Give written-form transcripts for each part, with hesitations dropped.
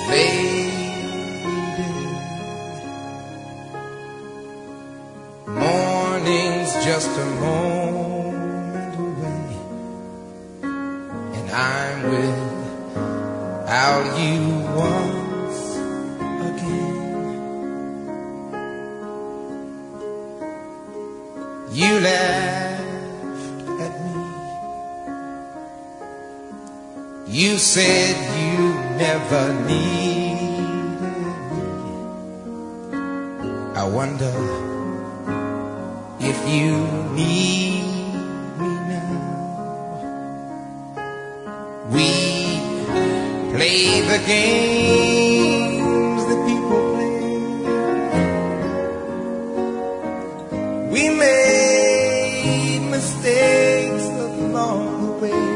Lady, morning's just a moment away, and I'm without you once again. You laughed at me. You said you never needed me. I wonder if you need me now. We play the games that people play. We made mistakes along the way.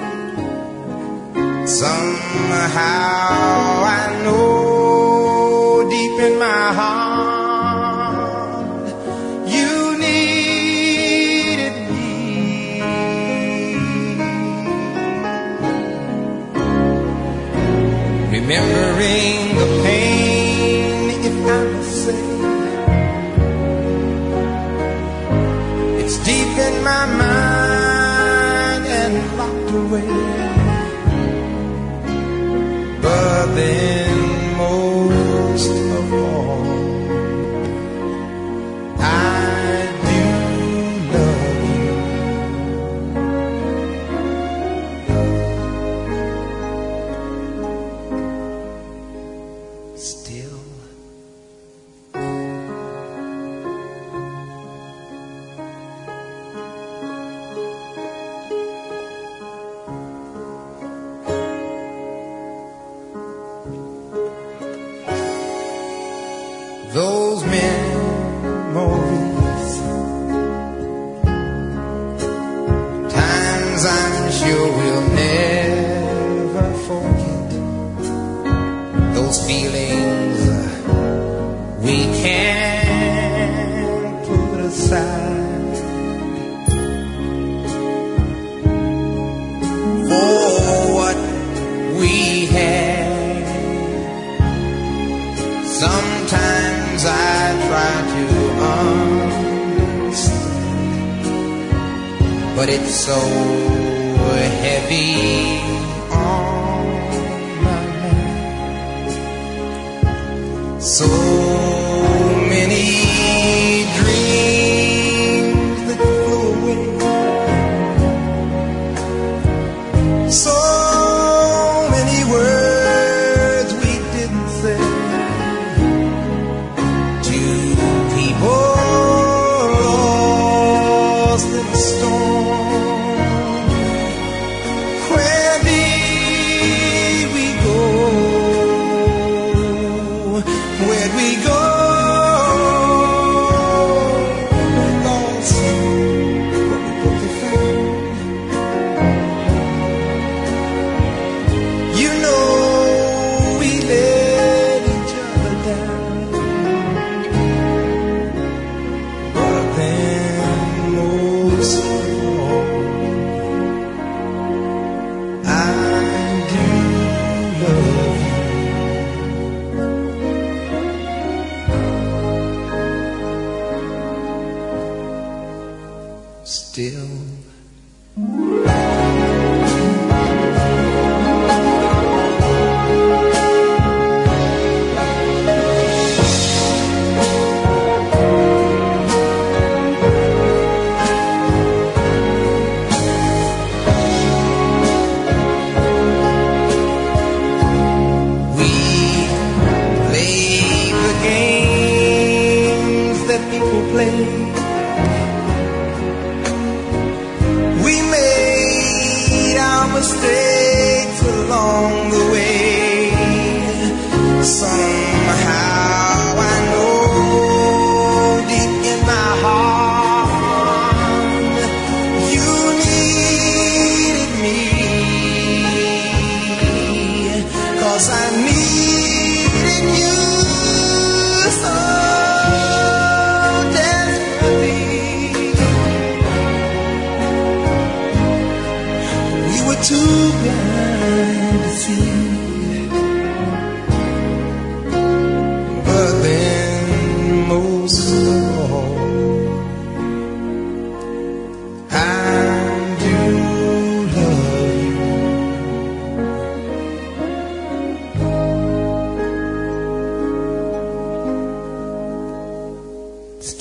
Somehow I know deep in my heart you needed me. Remembering the pain, if I must say, it's deep in my mind and locked away. But then most of all, I do love you. Still. Those memories, times I'm sure we'll never forget. Those feelings we can't put aside. For what we had, sometimes I try to understand, but it's so heavy on my mind. So many dreams that flew away, so many words we didn't say. Still. We play the games that people play. Mistakes along the way. Somehow I know deep in my heart you needed me, 'cause I needed you so desperately. We were too blind to see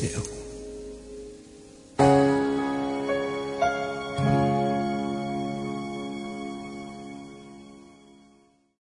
still.